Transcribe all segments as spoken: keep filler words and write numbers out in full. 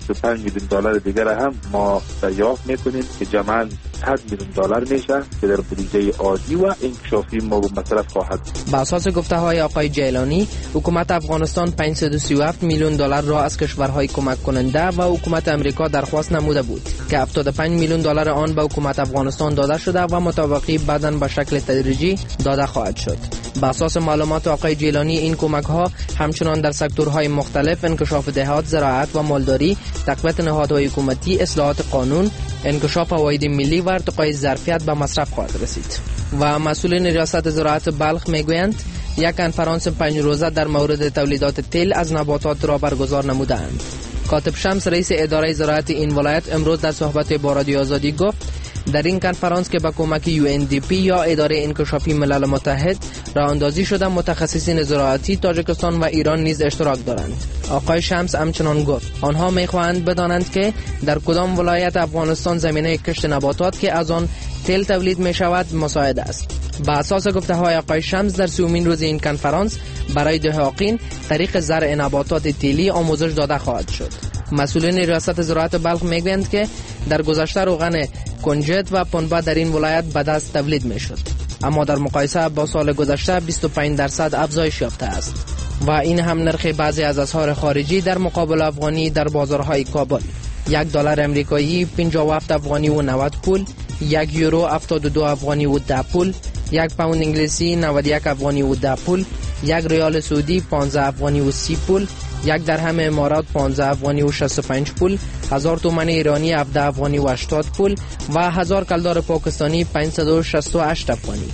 بیست و پنج میلیون دلار دیگر هم ما دریافت میکنیم که جمعاً صد میلیون دلار میشه که در بودجه عادی و انکشافی ما مصرف خواهد. بر اساس گفته‌های آقای جیلانی، حکومت افغانستان پانصد و سی و هفت میلیون دلار را از کشورهای کمک کننده و حکومت امریکا درخواست نموده بود که هفتاد و پنج میلیون دلار آن به حکومت افغانستان داده شده و مطابقی بعداً به شکل تدریجی داده خواهد شد. بر اساس معلومات آقای جیلانی، این کمک ها همچنان در سکتورهای مختلف انکشاف دهات، زراعت و مالداری، تقویت نهادهای حکومتی، اصلاحات قانون، انکشاف فواید ملی و ارتقای ظرفیت به مصرف خواهد رسید. و مسئولین ریاست زراعت بلخ میگویند یک کنفرانس پنج روزه در مورد تولیدات تیل از نباتات را برگزار نمودند. کاتب شمس، رئیس اداره زراعت این ولایت، امروز در صحبت با رادیو آزادی گفت در این کنفرانس که با کمک یو ان دی پی یا اداره انکشافی ملل متحد راه اندازی شده، متخصصین زراعتی تاجیکستان و ایران نیز اشتراک دارند. آقای شمس همچنان گفت آنها میخواهند بدانند که در کدام ولایت افغانستان زمینه کشت نباتات که از آن تیل تولید می شود مساعد است. با اساس گفته های آقای شمس، در سومین روز این کنفرانس برای دهقان طریق زرع نباتات تیلی آموزش داده خواهد شد. مسئولین ریاست زراعت بلخ میگویند که در گذشته روغن کنجد و پنبه در این ولایت به دست تولید می شد، اما در مقایسه با سال گذشته بیست و پنج درصد افزایش یافته است و این هم نرخ بعضی از اسعار خارجی در مقابل افغانی در بازارهای کابل. یک دلار امریکایی پنجاه و هفت افغانی و نود پول، یک یورو هفتاد و دو افغانی و ده پول، یک پوند انگلیسی نود و یک افغانی و ده پول، یک ریال سعودی پانزده افغانی و سی پول، یک درهم امارات پانزده افغانی و شصت و پنج پول، هزار تومان ایرانی هفده افغانی و هشتاد پول و هزار کلدار پاکستانی پانصد و شصت و هشت افغانی.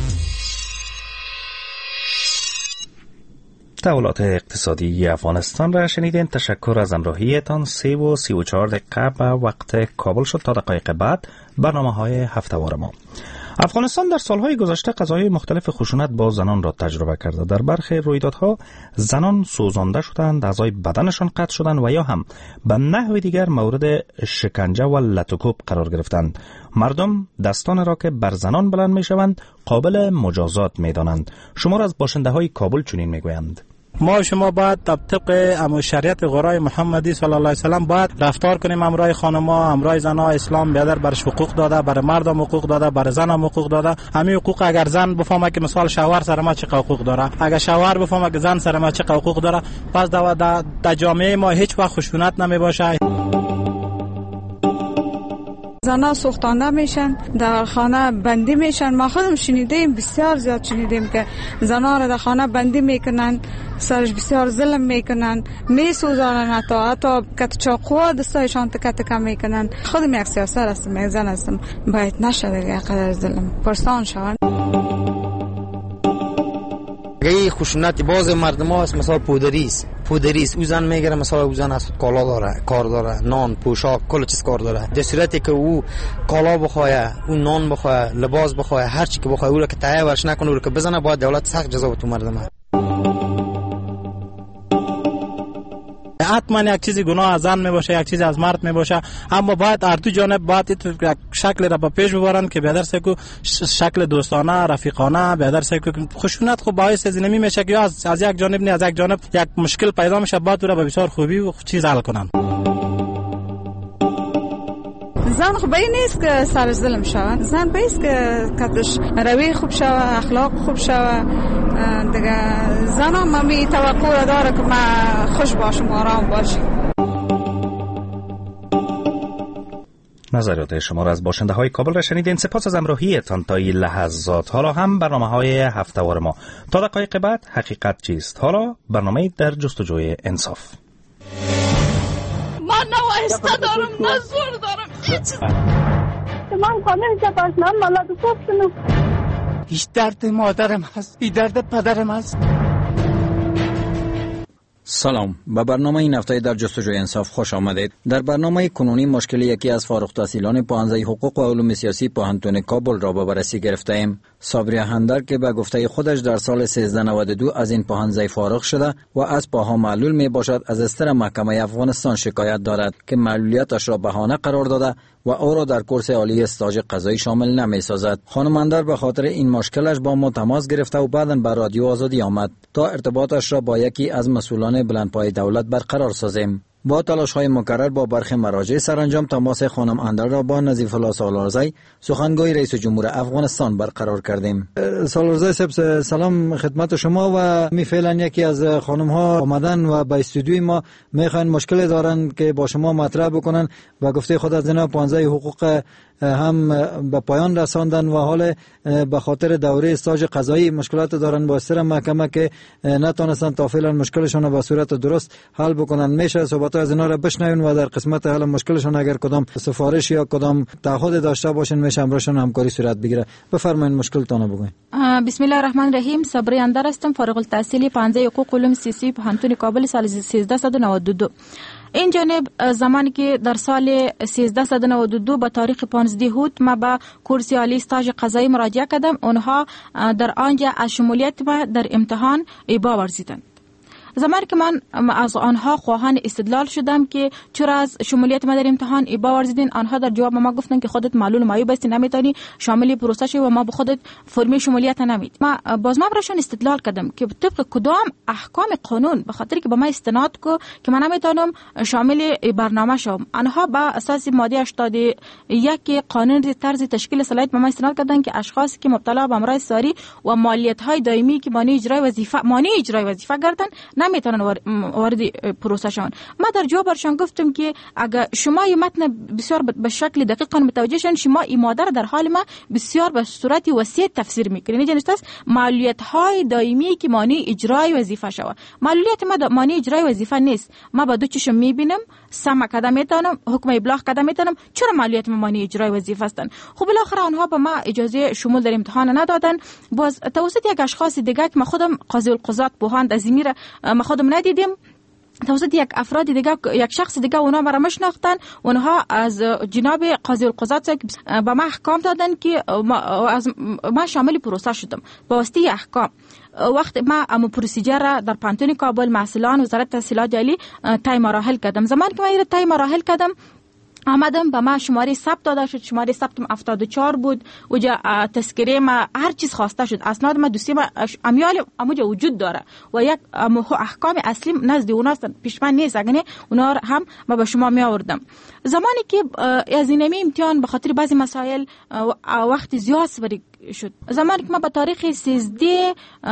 تحولات اقتصادی افغانستان را شنیدین. تشکر از همراهیتان. سه و سی و چهار دقیقه به وقت کابل شد. تا دقایق بعد برنامه های هفته‌وار ما. افغانستان در سالهای گذشته قضایای مختلف خشونت با زنان را تجربه کرده. در برخی رویدادها زنان سوزانده شدند، اعضای بدنشان قطع شدند و یا هم به نحو دیگر مورد شکنجه و لطوکوب قرار گرفتند. مردم دستان را که بر زنان بلند می شوند قابل مجازات می دانند. شمار از باشنده های کابل چنین می گویند: ما شما باید طبق امر شریعت غرای محمدی صلی الله علیه و سلم باید رفتار کنیم امرای خانم‌ها، امرای زن‌ها. اسلام بیادر برش حقوق داده، برای مردم حقوق داده، برای زن هم حقوق داده. همین حقوق اگر زن بفهمه که مثال شوهر سر ما چه حقوق داره، اگر شوهر بفهمه که زن سر ما چه حقوق داره، پس در در جامعه ما هیچ وقت خشونت نمی باشه. زنها سوختانده میشن، در خانه بندی میشن. ما خودم شنیدیم، بسیار زیاد شنیدیم که زنها را در خانه بندی میکنن، سرش بسیار ظلم میکنن، میسوزانن، حتی حتی کت چاقو دستایشان تکه تکه میکنن. خودم یک سیاسر هستم، یک زن هستم، باید نشده یک قدر ظلم پرسان شوند. این خشونت باز مردم ها است. مثلا پودریست پودریست او زن میگیره، مثلا او زن است کالا داره، کار داره، نان، پوشاک، کل چیز کار داره. در صورتی که او کالا بخواه، او نان بخواه، لباس بخواه، هر چی که بخواه، او را که تایه ورش نکنه، او را که بزنه، باید دولت سخت جزا بده مردم ها. حتما یک چیزی گناه از زن می باشه، یک چیزی از مرد می باشه، اما باید هر دو جانب باید یک شکل را به پیش ببرن که بیادر سکو شکل دوستانه، رفیقانه، بیادر سکو خشونت خو باعث از نمی میشه که از, از یک جانب نه از یک جانب یک مشکل پیدا میشه، باید او را به بسیار خوبی و چیز حل کنن. زن خو بایی نیست که سر ظلم شود، زن بایست که کتش روی خوب شود، اخلاق خوب شود. دیگه زن هم می توقع داره که ما خوش باشم، آرام باشم. نظریات شما را از باشنده های کابل را شنیدین. سپاس از همراهیتان تا این لحظات. حالا هم برنامه های هفته‌وار ما. تا دقایق بعد حقیقت چیست؟ حالا برنامه در جستجوی انصاف. من نه وایسته دارم نه زور دارم هیچ. من کامل جباز من مالات گفتم. هیچ درد مادرم هست، این درد پدرم هست. سلام، به برنامه این هفته در جستجوی انصاف خوش آمدید. در برنامه کنونی مشکل یکی از فارغ التحصیلان پوهنځی حقوق و علوم سیاسی پوهنتون کابل را به بررسی گرفته‌ایم. صابری هندر که به گفته خودش در سال سیزده نود و دو از این پوهنځی فارغ شده و از پاها معلول می باشد، از استر محکمه افغانستان شکایت دارد که معلولیتش را بهانه قرار داده و او را در کورس عالی استاژ قضایی شامل نمی سازد. خانم هندر به خاطر این مشکلش با ما تماس گرفته و بعداً به رادیو آزادی آمد تا ارتباطش را با یکی از مسئولان بلندپای دولت برقرار سازیم. با تلاش‌های مکرر با برخی مراجع سرانجام تماس خانم اندر را با نظیف الله سالارزی سخنگوی رئیس جمهور افغانستان برقرار کردیم. سالارزی صاحب سلام خدمت شما. و می فعلا یکی از خانم ها آمدن و به استودیوی ما میخوان مشکل دارن که با شما مطرح بکنن و گفته خود از اینا پانزده حقوق هم به پایان رساندن و حال به خاطر دوره استاج قضایی مشکلات دارن با استر محکمه که نتونستن تا فعلا مشکلشون به صورت درست حل بکنن. میشه صحبت از اینا را بشنوین و در قسمت حل مشکلشون اگر کدام سفارش یا کدام تعهد داشته باشن میشه امرشون همکاری صورت بگیره. بفرمایید مشکلتون بگوین. بسم الله الرحمن الرحیم. صبری اندر هستم، فارغ التحصیلی پانزده حقوق علوم سیاسی پوهنتون کابل سال سیزده نود و دو. این جانب زمانی که در سال سیزده نود و دو به تاریخ پانزده هوت ما به کورس عالی استاژ قضایی مراجعه کردم. اونها در آنجا از شمولیت ما در امتحان ابا ورزیدند. زمانی که من از آنها خواهان استدلال شدم که چرا از شمولیت ما در امتحان ابا ورزیدین، آنها در جواب ما گفتن که خودت معلول معیوب هستی، نمیتونی شامل پروسه شوی و ما به خودت فرمی شمولیت نمیدیم. ما باز ما براشون استدلال کردم که طبق کدام احکام قانون به خاطر که به ما استناد کو که من نمیتونم شامل برنامه شوم. آنها با اساس ماده هشتاد و یک قانون طرز تشکیل صلاحیت به ما استناد کردن که اشخاصی که مبتلا به امراض ساری و مالیات های دائمی که مانع اجرای وظیفه مانع اجرای وظیفه گردن نمیتونن وارد پروسه شون. ما در جواب برشان گفتم که اگر شما این متن بسیار به شکل دقیق متوجه شون، شما این ماده در حال ما بسیار به صورت وسیع تفسیر میکنید. یعنی است مالیات های دائمی که مانع اجرای وظیفه شوه. مالیات ما مانع اجرای وظیفه نیست. ما با دو چشم میبینم، سم کدام میتونم، حکم ابلاغ کدام میتونم، چرا مالیات ما مانع اجرای وظیفه هستند؟ خب بالاخره آنها به ما اجازه شمول در امتحان ندادن. باز توسط یک اشخاص دیگه که ما خودم قاضی القضات بوهان از میره ما خودم ندیدیم، توسط یک افراد دیگه یک شخص دیگه اونا مرا مشناختن، اونها از جناب قاضی القضات به ما احکام دادن که ما, از ما شامل پروسه شدم با واسطه احکام. وقت ما ام پروسیجر را در پانتون کابل مسئولان وزارت تحصیلات عالی طی مراحل کردم. زمانی که من طی مراحل کردم آمدم به ما شماره ثبت داده شد. شماره ثبتم هفتاد و چهار بود. اوجا تذکره ما هر چیز خواسته شد. اسناد ما دوسیه ما امیال اموجا وجود داره و یک احکام اصلی نزد اوناست، پیش من نیست. اگه نه اونا هم ما به شما می آوردم. زمانی که از اینمی امتحان به خاطر بعضی مسائل وقت زیاد سپری شد، زمانی که ما به تاریخ سیزده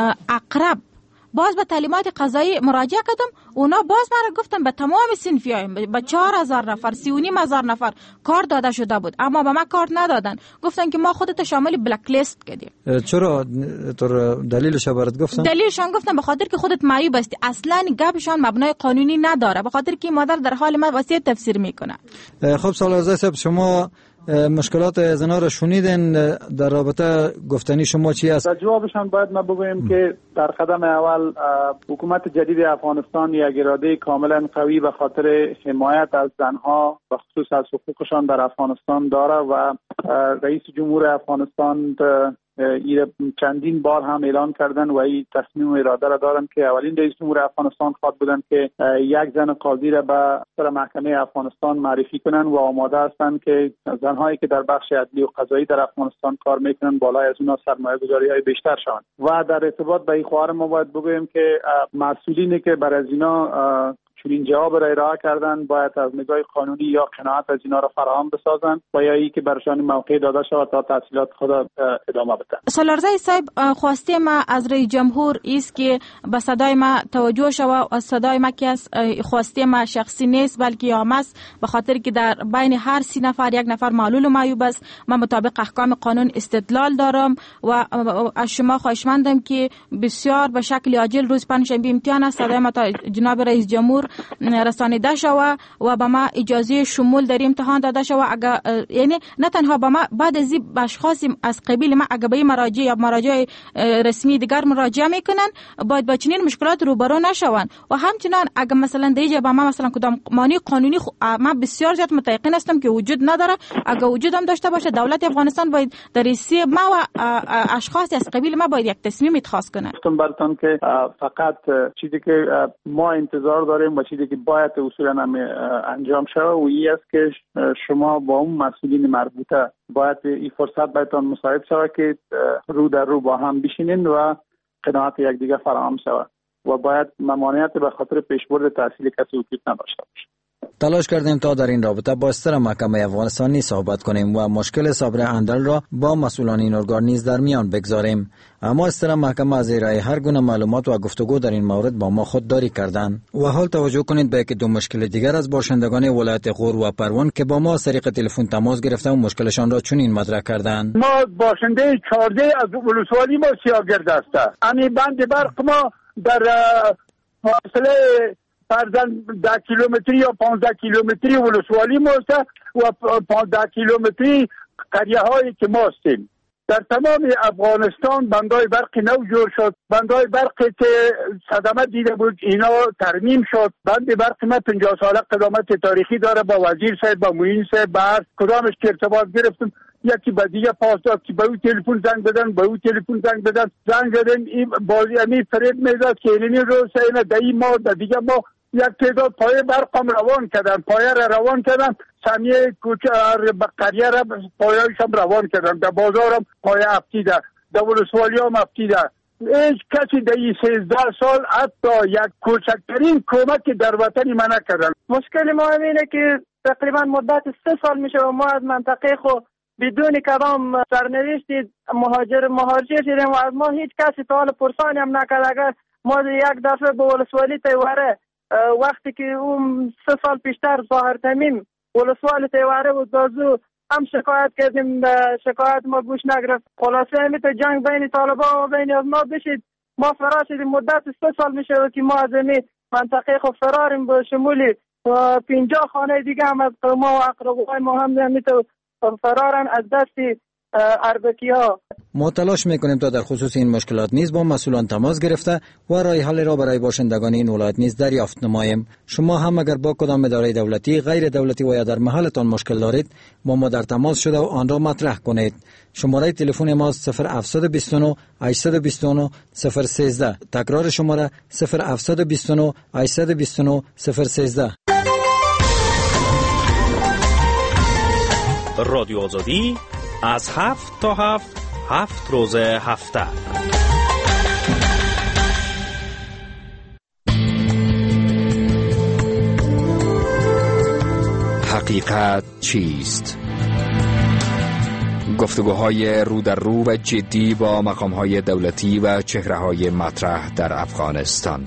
اقرب باز به تعلیمات قضایی مراجعه کردم، اونا باز مرا گفتن به تمام صنفی‌ها به چهار هزار نفر سی و نیم هزار نفر کار داده شده بود، اما به ما کار ندادن. گفتن که ما خودت شامل بلک لیست کردیم. چرا تو دلیلش برات گفتن؟ دلیلشان گفتن به خاطر که خودت معیوب هستی. اصلا گپشان مبنای قانونی نداره، به خاطر که مادر در حال ما وسیع تفسیر میکنه. خب سالارزی صاحب شما مشکلات از اینا رو شنیدین، در رابطه گفتنی شما چی است؟ در جوابشان باید ما بگوییم که در قدم اول حکومت جدید افغانستان یک اراده کاملا قوی به خاطر حمایت از زنها و خصوص از حقوقشان در افغانستان داره و رئیس جمهور افغانستان چندین بار هم اعلان کردن و این تصمیم و اراده را دارن که اولین رئیس جمهور افغانستان خواد بودن که یک زن قاضی را به سر محکمه افغانستان معرفی کنن و آماده هستند که زنهایی که در بخش عدلی و قضایی در افغانستان کار میکنن بالای از اونها سرمایه گذاری های بیشتر شوند. و در ارتباط به این خواهر ما باید بگویم که مسئولینی که بر از اینا چون این جواب را ارائه کردن باید از نگاه قانونی یا قناعت از اینا را فراهم بسازن و یا ای که برشان موقع داده شود تا تحصیلات خود ادامه بدن. سالارزی صاحب خواسته ما از رئیس جمهور است که به صدای ما توجه شود و صدای ما که از خواسته ما شخصی نیست بلکه عام است، به خاطر که در بین هر سی نفر یک نفر معلول و معیوب است. من مطابق احکام قانون استدلال دارم و از شما خواهشمندم که بسیار به شکل عاجل روز پنجشنبه امتحان است، صدای ما تا جناب رئیس جمهور رسانیده شود و به ما اجازه شمول در امتحان داده شود. اگر یعنی نه تنها به ما بعد از این اشخاص از قبیل ما اگر به مراجع یا مراجع رسمی دیگر مراجعه میکنن باید با چنین مشکلات روبرو نشوند و همچنان اگر مثلا دیگه به ما مثلا کدام مانع قانونی ما بسیار زیاد متيقن هستم که وجود نداره. اگر وجود هم داشته باشه دولت افغانستان باید در سی ما و اشخاص از قبیل ما باید یک تصمیم اتخاذ کنه. گفتم براتون که فقط چیزی که ما انتظار داریم و چیزی که باید اصولا انجام شود و این است که شما با اون مسئولین مربوطه باید این فرصت بهتون مساعد شود که رو در رو با هم بشینین و قناعت یکدیگر فراهم شود و باید ممانعت به خاطر پیشبرد تحصیل کسی وجود نداشته باشه. تلاش کردیم تا در این رابطه با ستر محکمه افغانستانی صحبت کنیم و مشکل صابر اندل را با مسئولان این ارگان نیز در میان بگذاریم، اما ستر محکمه از ارائه هر گونه معلومات و گفتگو در این مورد با ما خودداری کردند. و حال توجه کنید به یک دو مشکل دیگر از باشندگان ولایت غور و پروان که با ما از طریق تلفن تماس گرفته و مشکلشان را چنین مطرح کردند. ما باشنده چهارده از ولسوالی ما سیاگرد است. امی بند برق ما در فاصله فرزن ده کیلومتری یا پانزده کیلومتری ولسوالی ما است و پانزده کیلومتری قریه هایی که ما هستیم. در تمام افغانستان بندای برق نو جور شد. بندای برق که صدمه دیده بود اینا ترمیم شد. بند برق ما پنجاه ساله قدامت تاریخی داره. با وزیر صاحب، با معین صاحب، با هر کدامش که ارتباط گرفتم یکی به دیگه پاس داد که به او تلفن زنگ بدن، به او تلفن زنگ بدن، زنگ زدن این بازی امی فرید میداد که اینی رو سینه دهی ما در دیگه ما یک تعداد پایه برقم روان کردن، پایه را روان کردن، سمیه کوچه به قریه را پایه‌اش هم روان کردن، در بازار هم پایه افتیده، در ولسوالی هم افتیده. هیچ کسی در این سیزده سال حتی یک کوچکترین کمک در وطنی ما نکردن. مشکل ما اینه که تقریبا مدت سه سال میشه و ما از منطقه خود بدون کدام سرنوشتی مهاجر مهاجر شدیم و از ما هیچ کسی تا حال پرسانی هم نکرد. اگر ما یک دفعه به ولسوالی تیوره وقتی که اون سه سال پیشتر ظاهر تمیم ولسوالی تیوره بود دازو هم شکایت کردیم، شکایت ما گوش نگرفت. خلاصه همی تا جنگ بین طالبان و بین از ما بشید. ما فرار شدیم، مدت سه سال میشه که ما از این منطقه خود فراریم به شمولی و پنجاه خانه دیگه هم از ما و اقربای ما هم همی تا فرارن از دستی اربکی ها. ما تلاش میکنیم تا در خصوص این مشکلات نیز با مسئولان تماس گرفته و راه حل را برای باشندگان این ولایت نیز دریافت نماییم. شما هم اگر با کدام اداره دولتی، غیر دولتی و یا در محلتان مشکل دارید با ما در تماس شده و آن را مطرح کنید. شماره تلفن ما صفر هفت دو نه هشت دو نه صفر یک سه. تکرار شماره صفر هفت دو نه هشت دو نه صفر یک سه. رادیو آزادی از هفت تا هفت هفت روز هفته. حقیقت چیست؟ گفتگوهای رو در رو و جدی با مقامهای دولتی و چهره‌های مطرح در افغانستان.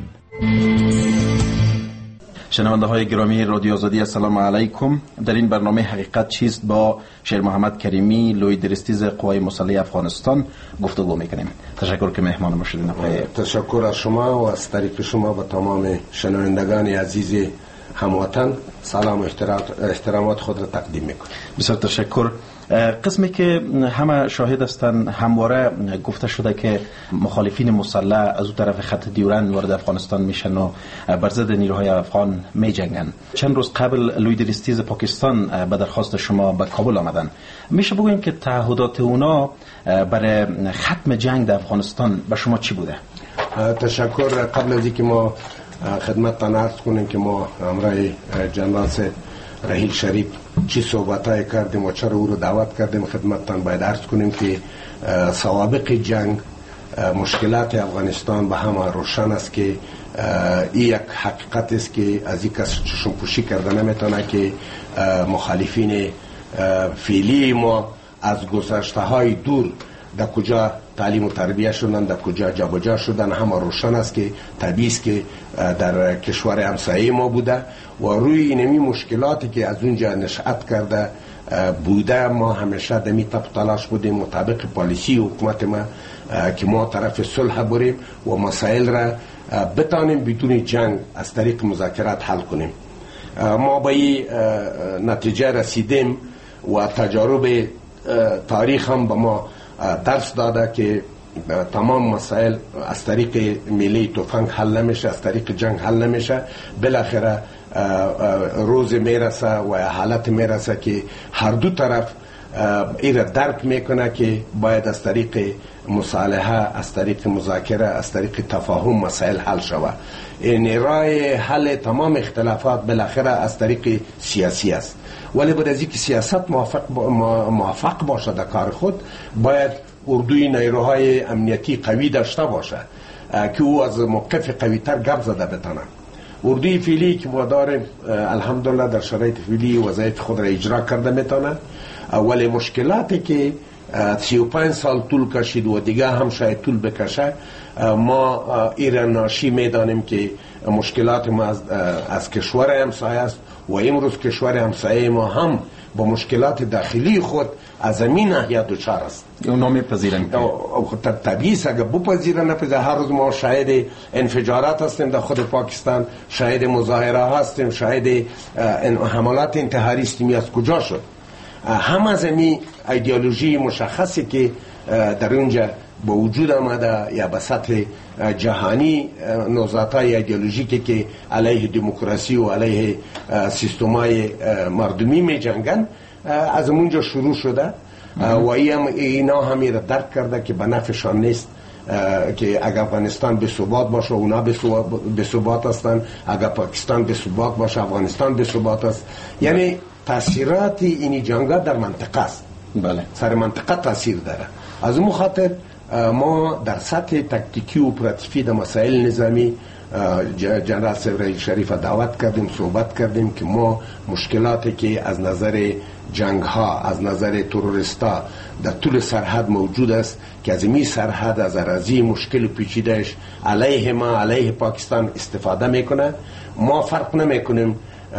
شنونده های گرامی رادیو آزادی السلام علیکم. در این برنامه حقیقت چیست با شیر محمد کریمی لوی درستیز قوای مسلح افغانستان گفتگو میکنیم. تشکر که مهمان ما شدین. تشکر از شما و از طریق شما به تمام شنوندگان عزیز هموطن سلام و احترامات خود را تقدیم میکنم. بسیار تشکر. قسمی که همه شاهد هستند همواره گفته شده که مخالفین مسلح از اون طرف خط دیورند وارد افغانستان میشن و بر ضد نیروهای افغان میجنگن. چند روز قبل لوی درستیز پاکستان به درخواست شما به کابل آمدن. میشه بگوییم که تعهدات اونا برای ختم جنگ در افغانستان به شما چی بوده؟ تشکر. قبل از اینکه ما خدمتتان عرض کنیم که ما همراه جنرال رحیل شریف چی صحبتای کردیم و چرا او رو دعوت کردیم خدمتتان باید عرض کنیم که سوابق جنگ مشکلات افغانستان به همه روشن است که این یک حقیقت است که از این کس چشم پوشی کرده نمیتونه که مخالفین فعلی ما از گذشته های دور در کجا تعلیم و تربیه شدن، در کجا جابجا شدن، همه روشن است که طبیعی است که در کشور همسایه ما بوده و روی اینمی مشکلاتی که از اونجا نشأت کرده بوده ما همیشه دمی تپ تلاش بودیم مطابق پالیسی حکومت ما که ما طرف صلح بریم و مسائل را بتانیم بدون جنگ از طریق مذاکرات حل کنیم. ما به این نتیجه رسیدیم و تجارب تاریخ هم به ما درس داده که تمام مسائل از طریق میله تفنگ حل نمیشه، از طریق جنگ حل نمیشه. بالاخره روز میرسه و حالت میرسه که هر دو طرف ایره درک میکنه که باید از طریق مصالحه، از طریق مذاکره، از طریق تفاهم مسائل حل شود. این راه حل تمام اختلافات بالاخره از طریق سیاسی است، ولی باید از اینکه سیاست موفق, موفق باشه در کار خود باید اردوی نیروهای امنیتی قوی داشته باشه که او از موقف قوی تر گپ زده بتانه اردوی فعلی که ما داریم الحمدلله در شرایط فعلی وظایف خود را اجرا کرده میتونه، ولی مشکلاتی که سی و پنج سال طول کشید و دیگه هم شاید طول بکشه، ما ایران ناشی میدانیم که مشکلات ما از, از کشور همسایه است و امروز کشور همسایه ما هم با مشکلات داخلی خود از این ناحیه دچار است. اونا میپذیرن که طبیعی است اگر بپذیرن نپذیرن. هر روز ما شاهد انفجارات هستیم در خود پاکستان، شاهد مظاهره هستیم، شاهد حملات انتحاری هستیم. از کجا شد؟ هم از این ایدئولوژی مشخصی که در اونجا با وجود آمده یا به سطح جهانی نوزادهای ایدئولوژیکی که علیه دموکراسی و علیه سیستمای مردمی می جنگن از اونجا شروع شده و اینا همی را درک کرده که به نفعشان نیست که اگر افغانستان به ثبات باشه اونا به ثبات هستن، اگر پاکستان به ثبات باشه افغانستان به ثبات است. یعنی تاثیرات این جنگ در منطقه است. بله. سر منطقه تاثیر داره. از اون خاطر ما در سطح تکتیکی و اپراتیفی در مسائل نظامی جنرال رحیل شریف دعوت کردیم، صحبت کردیم که ما مشکلاتی که از نظر جنگ ها، از نظر تروریستا در طول سرحد موجود است که از این سرحد از اراضی مشکل پیچیدهش علیه ما علیه پاکستان استفاده میکنه. ما فرق نمیکنیم،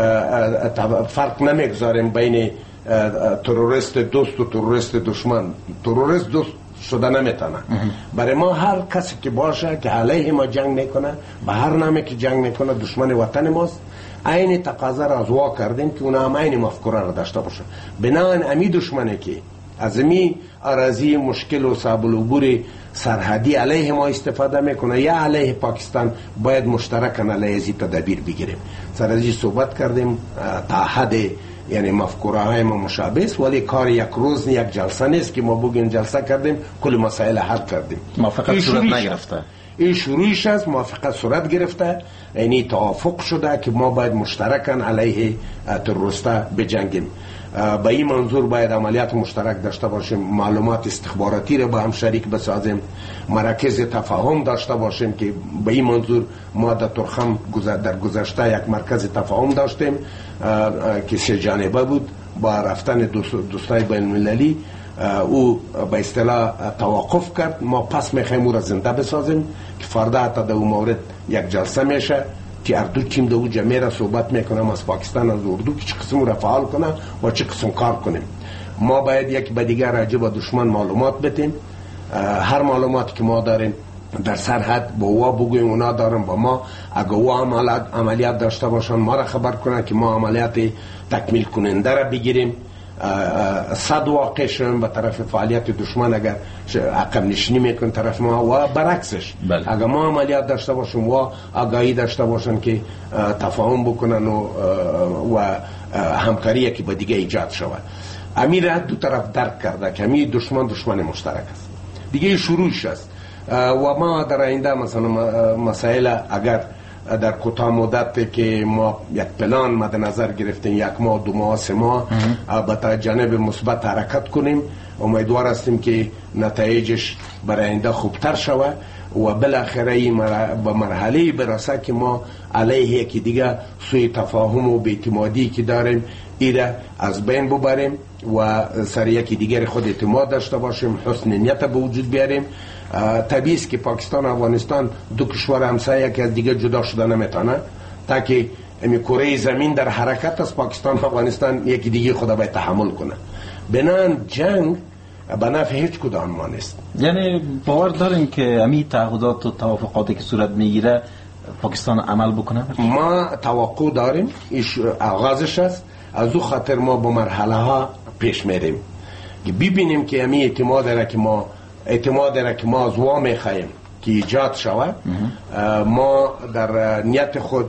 فرق نمیگذاریم بین تروریست دوست و تروریست دشمن. تروریست دوست شده نمیتونه. برای ما هر کسی که باشه که علیه ما جنگ میکنه، به هر نامی که جنگ میکنه دشمن وطن ماست. عین تقاضا را از وا کردیم که اونا هم عین مفکوره را داشته باشه. بنابراین امی دشمنه که از امی اراضی مشکل و صعب العبور سرحدی علیه ما استفاده میکنه یا علیه پاکستان، باید مشترکاً علیه ازی تدابیر بگیریم. سر ازی صحبت کردیم تا حد، یعنی مفکوره های ما مشابه است، ولی کار یک روز یک جلسه نیست که ما بگیم جلسه کردیم کل مسائل حل کردیم. موافقت صورت نگرفته. این شروعش است. موافقت صورت گرفته، یعنی توافق شده که ما باید مشترکاً علیه تروریستا بجنگیم. با این منظور باید عملیات مشترک داشته باشیم، معلومات استخباراتی را با هم شریک بسازیم، مراکز تفاهم داشته باشیم که به این منظور ما در ترخم در گذشته یک مرکز تفاهم داشتیم که سه جانبه بود. با رفتن دوستای بین المللی او به اصطلاح توقف کرد. ما پس میخوایم او را زنده بسازیم که فردا حتی در اون مورد یک جلسه میشه که اردو تیم در اونجا میره صحبت میکنم از پاکستان، از اردو که چه قسم را فعال کنه و چه قسم کار کنیم. ما باید یک به دیگر راجع به دشمن معلومات بدیم. هر معلوماتی که ما داریم در سرحد با وا بگویم اونا دارن با ما. اگر وا عملیات, عملیات داشته باشن ما را خبر کنن که ما عملیات تکمیل کننده را بگیریم. صد واقع شویم به طرف فعالیت دشمن اگر عقب نشینی میکن طرف ما و برعکسش. بله. اگر ما عملیات داشته باشیم و آگاهی داشته باشن که تفاهم بکنن و, و همکاری که با دیگه ایجاد شود. امیر دو طرف درک کرده که امیر دشمن دشمن مشترک است دیگه، شروعش است. و ما در آینده مثلا مسائل اگر در کوتاه مدت که ما یک پلان مد نظر گرفتیم، یک ماه دو ماه سه ماه به جانب مثبت حرکت کنیم. امیدوار هستیم که نتایجش برای آینده خوبتر شود و بالاخره به مرحله برسه که ما علیه یکی دیگه سوی تفاهم و بی‌اعتمادی که داریم ایره از بین ببریم و سر یکی دیگر خود اعتماد داشته باشیم، حسن نیت به وجود بیاریم. طبیعی است که پاکستان و افغانستان دو کشور همسایه که از دیگه جدا شده نمیتونه، تا که امی کره زمین در حرکت است، پاکستان و افغانستان یکی دیگه خدا باید تحمل کنه. بنان جنگ به نفع هیچ کدام ما نیست. یعنی باور داریم که امی تعهدات و توافقاتی که صورت میگیره پاکستان عمل بکنه؟ ما توقع داریم، ایش آغازش است. از او خاطر ما با مرحله ها پیش میریم که ببینیم که امی اعتماد را که ما اعتماد را که ما از وا میخواهیم که ایجاد شود، ما در نیت خود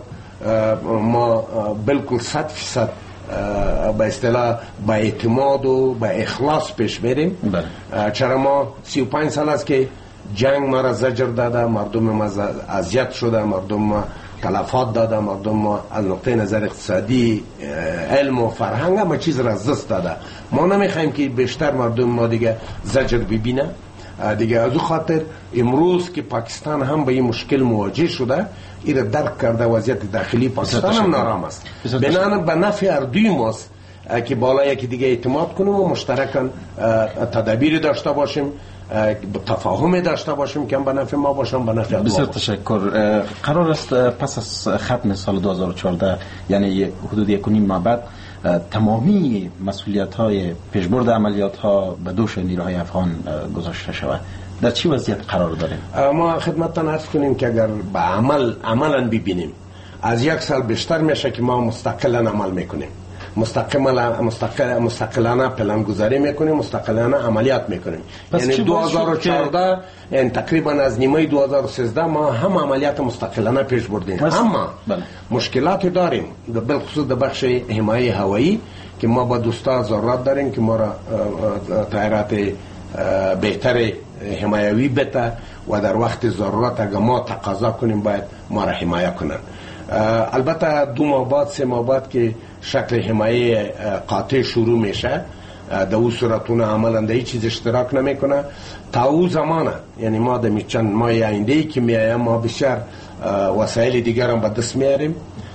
ما بالکل صد فیصد به اصطلاح با اعتماد و با اخلاص پیش میریم. چرا ما سی و پنج سال است که جنگ ما را زجر داده، مردم ما اذیت شده، مردم ما تلفات داده، مردم ما از نقطه نظر اقتصادی، علم و فرهنگ همه چیز را از دست داده. ما نمیخوایم که بیشتر مردم ما دیگه زجر ببینه. دیگه. از او خاطر امروز که پاکستان هم به این مشکل مواجه شده، این درک کرده وضعیت داخلی پاکستان هم نارام است. بنابراین به نفع هر دوی ماست که بالا یکی دیگه اعتماد کنیم و مشترکاً تدابیر داشته باشیم، تفاهم داشته باشیم که هم به نفع ما باشم، به نفع بسیار تشکر. قرار است پس از ختم سال دو هزار و چهارده یعنی حدود یک و نیم ماه بعد تمامی مسئولیت های پیشبرد عملیات ها به دوش نیروهای افغان گذاشته شود. در چی وضعیت قرار داریم؟ ما خدمتتان عرض کنیم که اگر به عمل عملا ببینیم، از یک سال بیشتر میشه که ما مستقلا عمل میکنیم، مستقلا مستقل مستقلانه پلان گذاری میکنیم، مستقلانه عملیات میکنیم. یعنی دو هزار و چهارده یعنی تقریبا از نیمه دو هزار و سیزده ما هم عملیات مستقلانه پیش بردیم. اما بله. مشکلات داریم، بالخصوص در بخش حمایت هوایی که ما با دوستا ضرورت داریم که ما را طیارات بهتر حمایوی بده و در وقت ضرورت اگر ما تقاضا کنیم باید ما را حمایت کنن. البته دو ماه بعد سه ماه بعد که شکل حمایه قاطع شروع میشه، در اون صورتونه عملا در هیچ چیز اشتراک نمیکنه تا او زمانه. یعنی ما در چند ماه آینده ای که میایم ما بسیار وسایل دیگر هم به دست میاریم.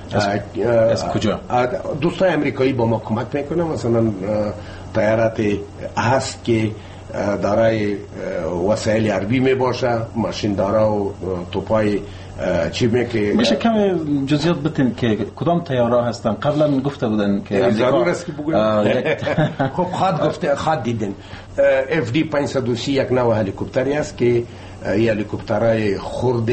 از کجا؟ دوستای امریکایی با ما کمک میکنه، مثلا طیارات هست که دارای وسایل حربی می باشه، ماشین دارا و توپای چی میگه. میشه کم جزئیات بتین که کدام طیاره هستن؟ قبلا گفته بودن که ضرور است که بگویم. خب خود گفته خود دیدن اف دی پانصد و سی یک نوع هلیکوپتری است که این هلیکوپترهای خرد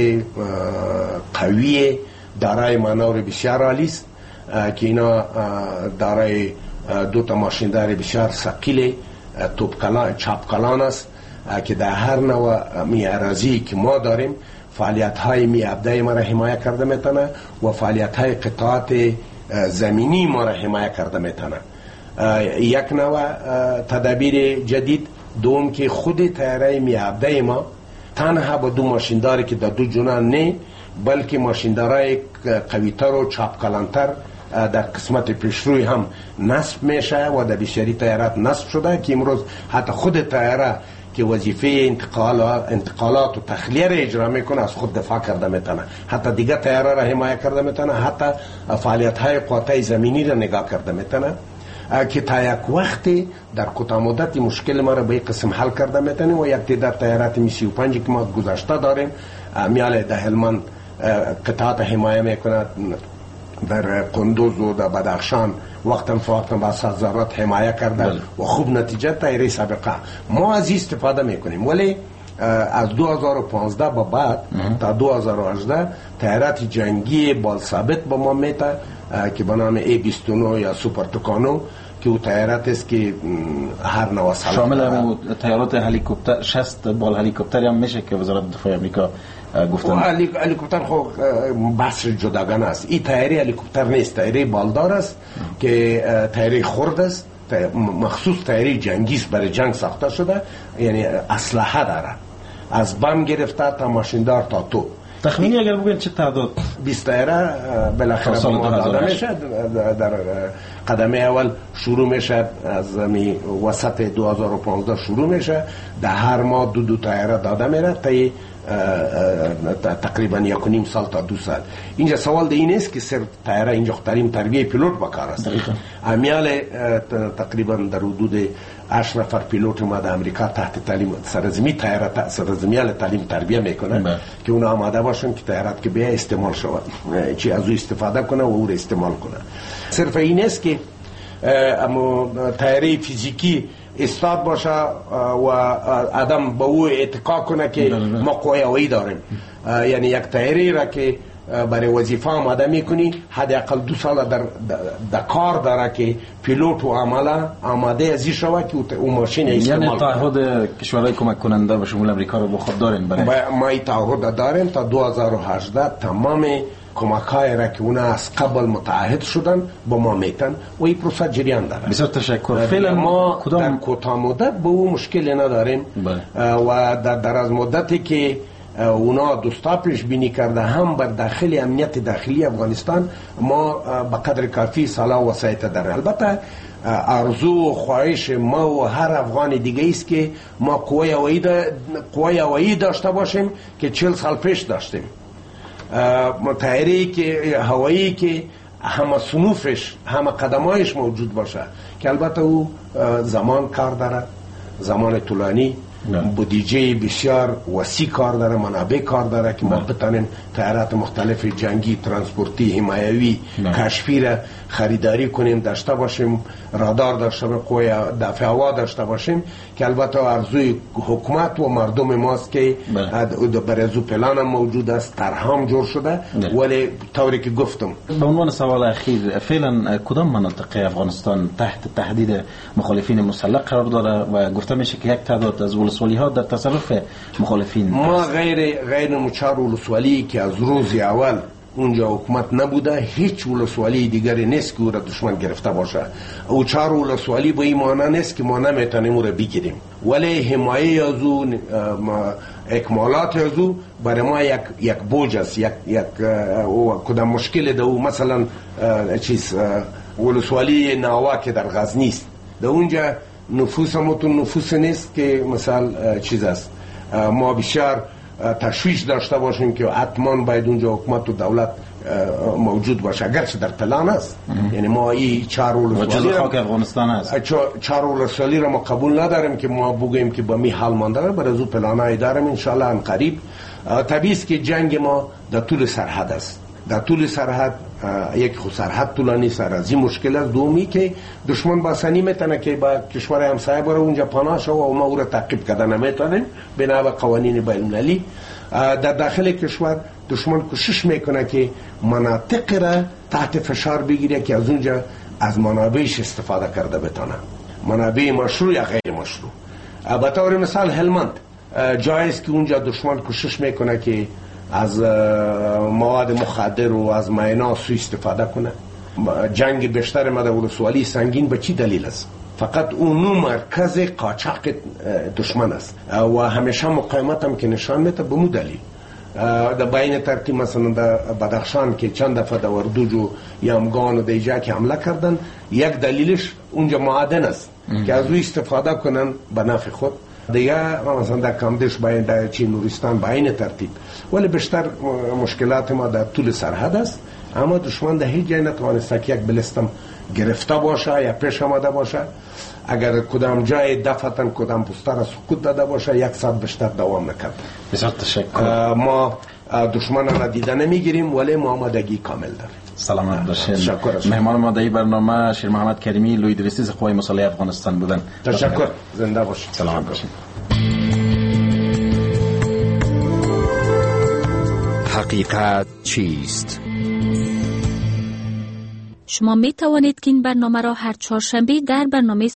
قوی دارای مانور بسیار عالی است که اینا دارای دو تا ماشیندار بسیار ثقیل توپ کلان چاپ کلان است که در هر نوع می اراضی که ما داریم فعالیت های می ابدای ما را حمایت کرده میتونه و فعالیت های قطعات زمینی ما را حمایت کرده میتونه. یک نوع تدابیر جدید دوم که خود طیاره می ابدای ما تنها با دو ماشینداری که در دو جنان نه، بلکه ماشیندارای قویتر و چاپ کلانتر در قسمت پیشروی هم نصب میشه و در بسیاری طیارات نصب شده که امروز حتی خود طیاره که وظیفه انتقال انتقالات و تخلیه را اجرا میکنه از خود دفاع کرده میتونه، حتی دیگه طیاره را حمایت کرده میتونه، حتی فعالیت های قوات زمینی را نگاه کرده میتونه که تا یک وقتی در کوتاه مدت مشکل ما را به این قسم حل کرده میتونه. و یک تعداد طیارات می سی و پنج که ما گذاشته داریم میاله در هلمند قطعات حمایت میکنه، در قندوز و در بدخشان وقتا فوقتا با ضرورت حمایت کرده بل. و خوب نتیجه طیاره سابقه ما از استفاده میکنیم. ولی از دو هزار و پانزده با بعد اه. تا دو هزار و هجده طیارات جنگی بال ثابت با ما میته که به نام ای بیست و نه یا سوپر توکانو که او طیارات است که هر نوع شامل هم طیارات هلیکوپتر شصت بال هلیکوپتری هم میشه که وزارت دفاع آمریکا گفتن. هلیکوپتر خب بحث جداگانه است. این طیاره هلیکوپتر نیست، طیاره بالدار است که طیاره خرد است، مخصوص طیاره جنگی است، برای جنگ ساخته شده، یعنی اسلحه داره از بم گرفته تا ماشیندار تا تو. تخمینی اگر بگوین چه تعداد؟ بیست طیاره بالاخره با ما داده میشه. در قدمه اول شروع میشه از می وسط دو هزار و پانزده شروع میشه، در هر ماه دو دو طیاره داده میره تا تقریبا یک و نیم سال تا دو سال. اینجا سوال ده این است که صرف طیاره اینجا تعلیم تربیه پیلوت بکار است. امیال تقریبا در حدود هشت نفر پیلوت ما در امریکا تحت تعلیم سرزمی طیاره سرزمیال تعلیم تربیه میکنه که اونا آماده باشن که طیارات که بیا استعمال شود چی از او استفاده کنه و او را استعمال کنه. صرف این است که اما طیاره فیزیکی استاد باشه و آدم به او اتقا کنه که ما قوه هوایی داریم، یعنی یک طیاره را که برای وظیفه آماده میکنی حداقل دو سال در, در کار داره که پیلوت و عمله آماده ازی شوه که او ماشین استعمال یعنی تعهد کشورهای کمک کننده به شمول امریکا رو با خود داریم؟ برای ما این تعهد داریم تا دو هزار و هجده تمام کمک های را که اونا از قبل متعهد شدن با ما میتن و این پروسه جریان داره. بسیار تشکر. فعلا ما کدام... در کوتاه مدت به او مشکلی نداریم و در دراز مدتی که اونا دوستا پیش بینی کرده هم بر داخل امنیت داخلی افغانستان ما به قدر کافی سلاح و وسایط داره. البته آرزو و خواهش ما و هر افغان دیگه است که ما قوه هوایی دا قوه هوایی داشته باشیم که چهل سال پیش داشتیم، طیاره که هوایی که همه صنوفش همه قدمایش موجود باشه، که البته او زمان کار داره، زمان طولانی، بودجه بسیار وسیع کار داره، منابع کار داره که ما بتانیم طیارات مختلف جنگی، ترانسپورتی، حمایوی، کشفی را خریداری کنیم، داشته باشیم، رادار داشته باشیم، قوه دفع هوا داشته باشیم، که البته ارزوی حکومت و مردم ماست که برای ازو پلان هم موجود است، طرحام جور شده. ولی طوری که گفتم به عنوان سوال اخیر، فعلا کدام مناطق افغانستان تحت تهدید مخالفین مسلح قرار داره و گفته میشه که یک تعداد از ولسوالی ها در تصرف مخالفین؟ ما غیر غیر مچار ولسوالی که از روز اول اونجا حکومت نبوده، هیچ ولسوالی دیگری نیست که او را دشمن گرفته باشه. او چهار ولسوالی به این معنی نیست که ما نمیتونیم او را بگیریم، ولی حمایه از او، اکمالات از او برای ما یک یک بوج است، یک یک کدام مشکل ده. او مثلا چیز ولسوالی ناوا که در غزنی است، در اونجا نفوس همتون نفوس نیست که مثلا چیز است. ما بسیار تشویش داشته باشیم که حتما باید اونجا حکومت و دولت موجود باشه، اگرچه در پلان است. یعنی ما این چهار ولسوالی خاک افغانستان است، چهار ولسوالی را ما قبول نداریم که ما بگوییم که با می حال مانده، برای از پلان های داریم ان شاء الله ان قریب. طبیعی است که جنگ ما در طول سرحد است، در طول سرحد یک خود سرحد طولانی سر از این مشکل است. دومی که دشمن باسنی میتونه که با کشور همسایه بره اونجا پناه شو و ما او را تعقیب کردن نمیتونیم بنا به قوانین بین المللی. در داخل کشور دشمن کوشش میکنه که مناطق را تحت فشار بگیره که از اونجا از منابعش استفاده کرده بتونه، منابع مشروع یا غیر مشروع. به طور مثال هلمند جایی است که اونجا دشمن کوشش میکنه که از مواد مخدر و از معنا سوء استفاده کنه. جنگ بیشتر ما در ولسوالی سنگین به چی دلیل است؟ فقط اونو مرکز قاچاق دشمن است و همیشه مقاومت هم که نشان میده به مو دلیل. در بین ترتیب مثلا در بدخشان که چند دفعه در وردوج و یمگان و دیجا که حمله کردن، یک دلیلش اونجا معادن است که از او استفاده کنن به نفع خود. دیگه مثلا در کامدش باید در چین نورستان به این ترتیب. ولی بیشتر مشکلات ما در طول سرحد است، اما دشمن در هیچ جای نتوانسته که یک بلستم گرفته باشه یا پیش آمده باشه. اگر کدام جای دفعتن کدام پوستر سقوط داده باشه، یک ساعت بیشتر دوام نکرد. بسیار تشکر. ما دشمن را دیده نمیگیریم ولی ما آمادگی کامل داریم. سلامت باشین. مهمان ما در این برنامه شیر محمد کریمی، لوی درسیز قوای مسلح افغانستان بودن. تشکر. زنده باشید. سلامت باشین. حقیقت چیست؟ شما می توانید که این برنامه را هر چهارشنبه در برنامه